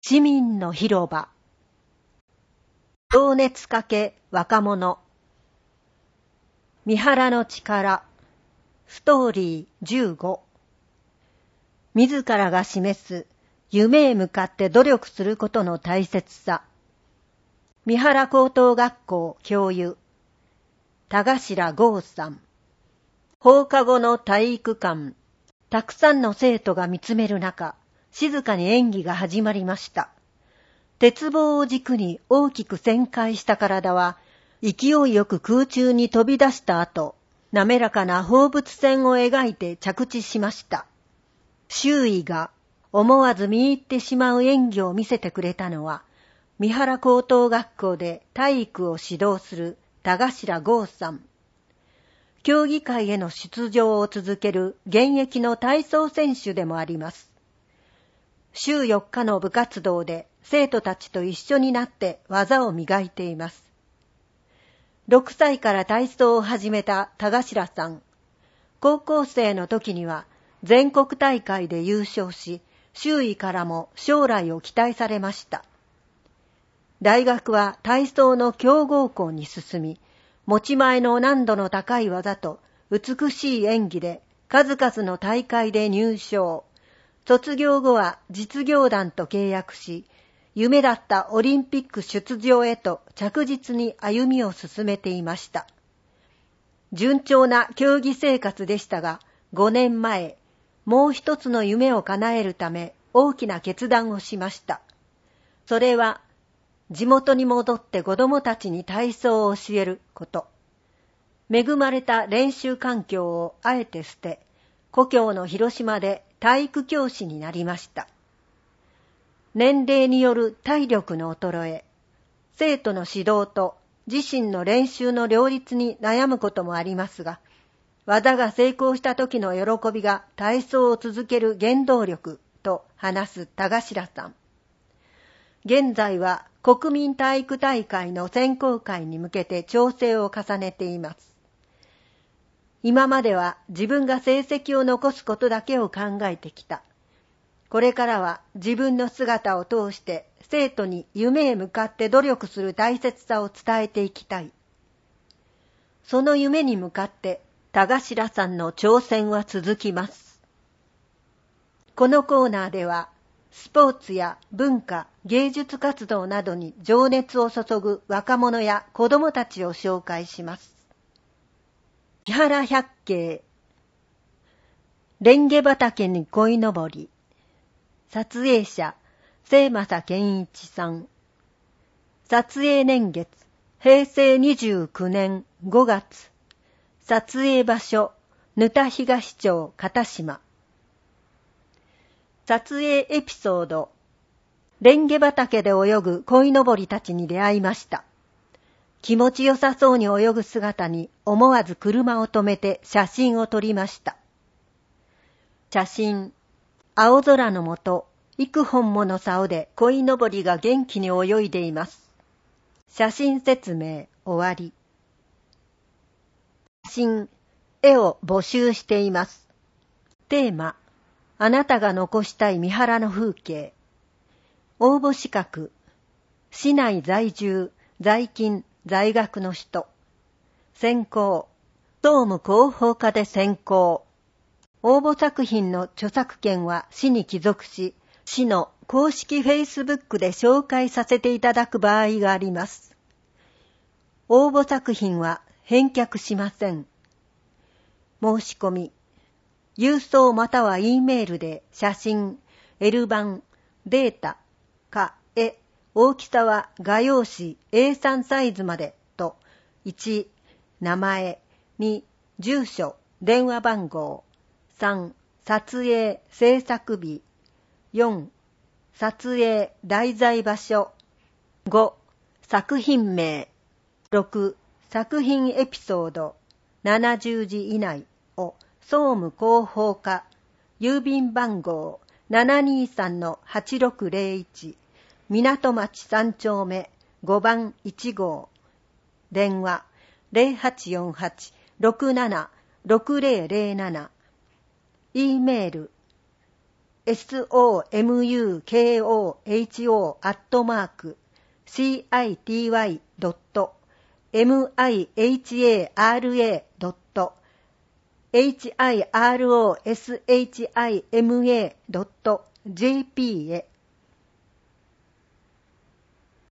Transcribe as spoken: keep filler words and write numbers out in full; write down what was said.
市民の広場。情熱かけ若者。三原の力。ストーリーじゅうご。自らが示す夢へ向かって努力することの大切さ。三原高等学校教諭。田頭剛さん。放課後の体育館。たくさんの生徒が見つめる中、静かに演技が始まりました。鉄棒を軸に大きく旋回した体は、勢いよく空中に飛び出した後、滑らかな放物線を描いて着地しました。周囲が思わず見入ってしまう演技を見せてくれたのは、三原高等学校で体育を指導する田頭剛さん。競技会への出場を続ける現役の体操選手でもあります。週よっかの部活動で生徒たちと一緒になって技を磨いています。ろくさいから体操を始めた田頭さん。高校生の時には全国大会で優勝し、周囲からも将来を期待されました。大学は体操の強豪校に進み、持ち前の難度の高い技と美しい演技で数々の大会で入賞。卒業後は実業団と契約し、夢だったオリンピック出場へと着実に歩みを進めていました。順調な競技生活でしたが、ごねんまえ、もう一つの夢を叶えるため大きな決断をしました。それは、地元に戻って子供たちに体操を教えること。恵まれた練習環境をあえて捨て、故郷の広島で体育教師になりました。年齢による体力の衰え、生徒の指導と自身の練習の両立に悩むこともありますが、技が成功した時の喜びが体操を続ける原動力と話す田頭さん。現在は国民体育大会の選考会に向けて調整を重ねています。今までは自分が成績を残すことだけを考えてきた。これからは自分の姿を通して生徒に夢へ向かって努力する大切さを伝えていきたい。その夢に向かって田頭さんの挑戦は続きます。このコーナーではスポーツや文化、芸術活動などに情熱を注ぐ若者や子供たちを紹介します。三原百景。レンゲ畑に鯉のぼり。撮影者、清正健一さん。撮影年月、へいせいにじゅうきゅうねんごがつ。撮影場所、沼田東町片島。撮影エピソード。レンゲ畑で泳ぐ鯉のぼりたちに出会いました。気持ちよさそうに泳ぐ姿に思わず車を止めて写真を撮りました。写真。青空の下、幾本もの竿で鯉のぼりが元気に泳いでいます。写真説明終わり。写真、絵を募集しています。テーマ、あなたが残したい三原の風景。応募資格、市内在住、在勤、在学の人。選考、総務広報課で選考。応募作品の著作権は市に帰属し、市の公式フェイスブックで紹介させていただく場合があります。応募作品は返却しません。申し込み、郵送または E メールで写真、L 版、データ、か、絵、大きさは画用紙 エースリー サイズまでと、いち、名前、に、住所、電話番号、さん、撮影、制作日、よん、撮影、題材場所、ご、作品名、ろく、作品エピソード、ななじゅうじ以内を総務広報課、郵便番号 ななにーさんのはちろくぜろいち、港町さん丁目ごばんいち号、電話 ゼロはちよんはち ろくなな ろくぜろぜろなな、E メール somukoho アットマーク city.mihara.hirosHima.jp へ